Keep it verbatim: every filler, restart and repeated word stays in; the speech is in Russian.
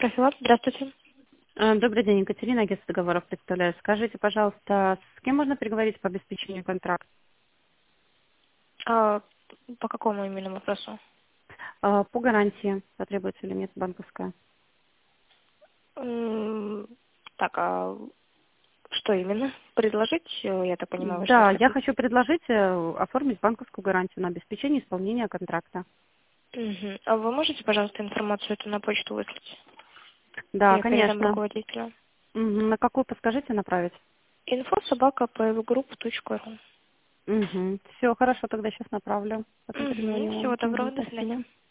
Профилак, здравствуйте. Э, Добрый день, Екатерина, агентство договоров представляю. Скажите, пожалуйста, с кем можно переговорить по обеспечению контракта? А, по какому именно вопросу? Э, По гарантии потребуется или нет банковская? М, Так, а что именно? Предложить, э, я так понимаю, вы Да, что-то я хотите? хочу предложить э, оформить банковскую гарантию на обеспечение исполнения контракта. Мгм. А вы можете, пожалуйста, информацию эту на почту выслать? Да, Я передам конечно. руководителю. Мгм. На какую подскажите направить? Инфо собака pvgroup точка ру. Угу. Все, хорошо, тогда сейчас направлю. Потом Угу. перезвоню Всего вам. доброго, Мгм, до спасибо. свидания.